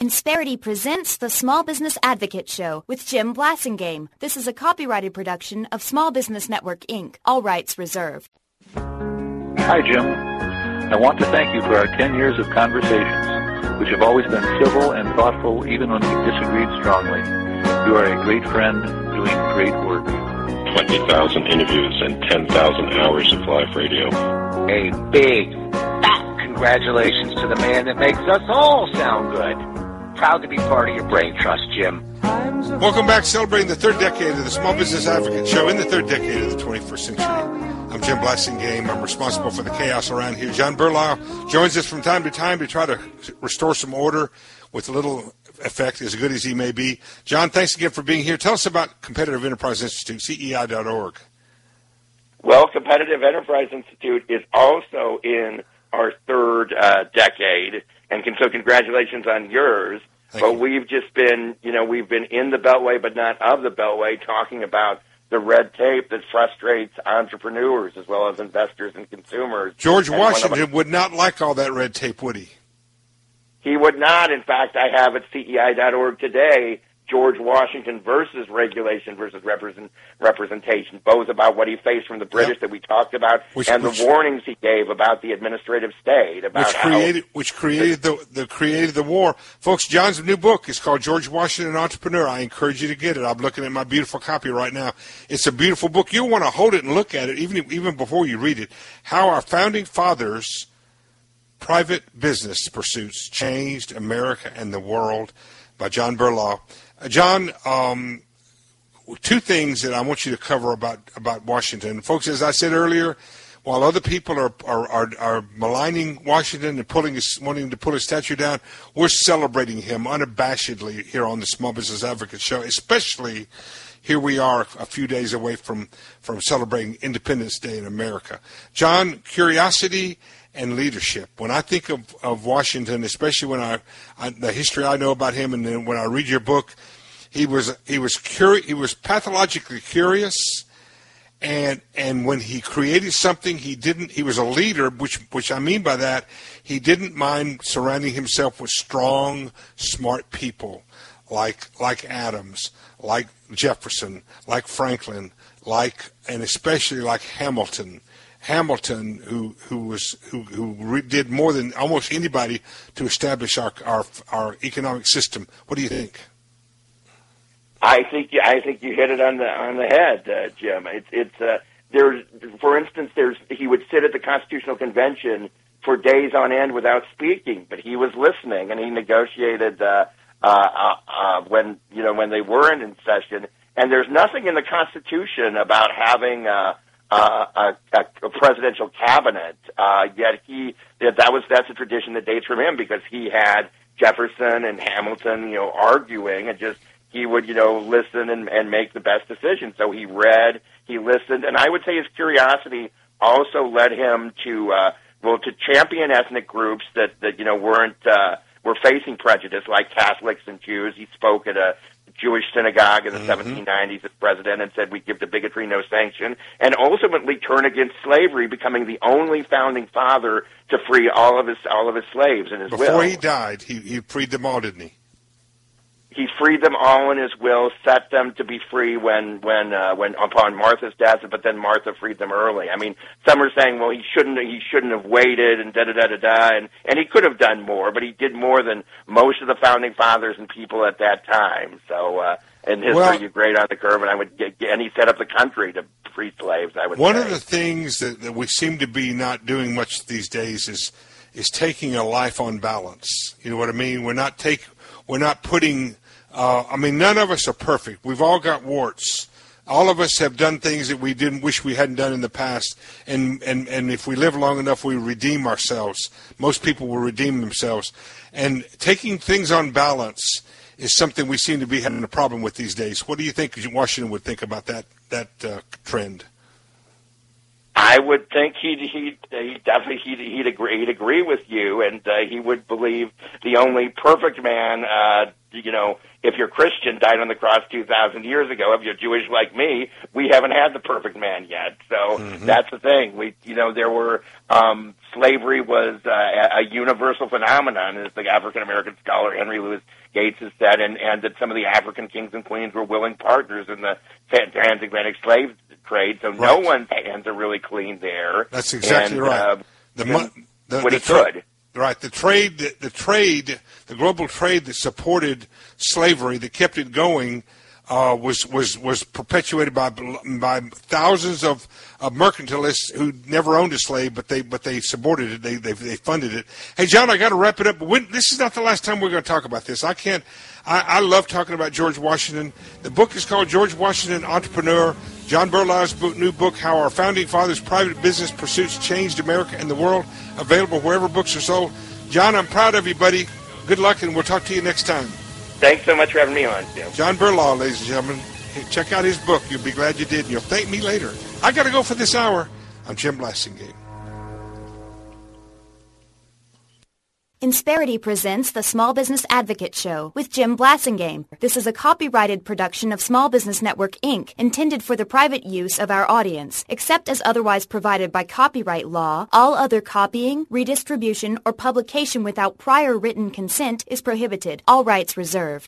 Insperity presents the Small Business Advocate Show with Jim Blasingame. This is a copyrighted production of Small Business Network, Inc. All rights reserved. Hi, Jim. I want to thank you for our 10 years of conversations, which have always been civil and thoughtful even when we disagreed strongly. You are a great friend doing great work. 20,000 interviews and 10,000 hours of live radio. A big, fat congratulations to the man that makes us all sound good. Proud to be part of your brain trust, Jim. Welcome back, celebrating the third decade of the Small Business Advocate Show in the third decade of the 21st century. I'm Jim Blasingame. I'm responsible for the chaos around here. John Berlau joins us from time to time to try to restore some order with little effect, as good as he may be. John, thanks again for being here. Tell us about Competitive Enterprise Institute, CEI.org. Well, Competitive Enterprise Institute is also in our third decade, and so congratulations on yours. But we've just been, we've been in the Beltway but not of the Beltway, talking about the red tape that frustrates entrepreneurs as well as investors and consumers. George Washington would not like all that red tape, would he? He would not. In fact, I have at CEI.org today, George Washington versus regulation versus representation, both about what he faced from the British that we talked about, the warnings he gave about the administrative state, about which created the war. Folks, John's new book is called George Washington Entrepreneur. I encourage you to get it. I'm looking at my beautiful copy right now. It's a beautiful book. You'll want to hold it and look at it even before you read it. How our founding fathers' private business pursuits changed America and the world, by John Berlau. John, two things that I want you to cover about Washington. Folks, as I said earlier, while other people are maligning Washington and wanting to pull his statue down, we're celebrating him unabashedly here on the Small Business Advocate Show, especially here we are a few days away from celebrating Independence Day in America. John, curiosity and leadership. When I think of Washington, especially when the history I know about him, and then when I read your book, he was pathologically curious, and when he created something, he was a leader, which I mean by that, he didn't mind surrounding himself with strong, smart people like Adams, like Jefferson, like Franklin, and especially like Hamilton. Hamilton, who did more than almost anybody to establish our economic system. What do you think? I think you hit it on the head, Jim. For instance, he would sit at the Constitutional Convention for days on end without speaking, but he was listening, and he negotiated when they weren't in session. And there's nothing in the Constitution about having a presidential cabinet, yet that's a tradition that dates from him, because he had Jefferson and Hamilton, arguing, and he would, listen and make the best decision. So he read, he listened, and I would say his curiosity also led him to champion ethnic groups that were facing prejudice, like Catholics and Jews. He spoke at a Jewish synagogue in the 1790s as president and said, "We give to bigotry no sanction," and ultimately turn against slavery, becoming the only founding father to free all of his slaves in his will. Before he died, he freed them all, didn't he? He freed them all in his will, set them to be free when upon Martha's death, but then Martha freed them early. I mean, some are saying, well, he shouldn't have waited, and and he could have done more, but he did more than most of the founding fathers and people at that time. So in history, you grade on the curve, and he set up the country to free slaves. I would say. One of the things that we seem to be not doing much these days is taking a life on balance. You know what I mean? We're not putting. None of us are perfect. We've all got warts. All of us have done things that we didn't wish we hadn't done in the past. And if we live long enough, we redeem ourselves. Most people will redeem themselves. And taking things on balance is something we seem to be having a problem with these days. What do you think Washington would think about that trend? I would think he'd agree with you, and he would believe the only perfect man, if you're Christian, died on the cross 2,000 years ago. If you're Jewish like me, we haven't had the perfect man yet. So that's the thing. There were slavery was a universal phenomenon, as the African-American scholar Henry Louis Gates has said, and that some of the African kings and queens were willing partners in the transatlantic slave trade, so no one's hands are really clean there. That's exactly right. When he could. Right, the global trade that supported slavery, that kept it going, was perpetuated by thousands of mercantilists who never owned a slave, but they supported it, they funded it. Hey, John, I got to wrap it up. But this is not the last time we're going to talk about this. I love talking about George Washington. The book is called George Washington, Entrepreneur. John Berlau's new book, How Our Founding Fathers' Private Business Pursuits Changed America and the World, available wherever books are sold. John, I'm proud of you, buddy. Good luck, and we'll talk to you next time. Thanks so much for having me on, Jim. John Berlau, ladies and gentlemen. Check out his book. You'll be glad you did, and you'll thank me later. I got to go for this hour. I'm Jim Blasingame. Insperity presents the Small Business Advocate Show with Jim Blasingame. This is a copyrighted production of Small Business Network, Inc., intended for the private use of our audience. Except as otherwise provided by copyright law, all other copying, redistribution, or publication without prior written consent is prohibited. All rights reserved.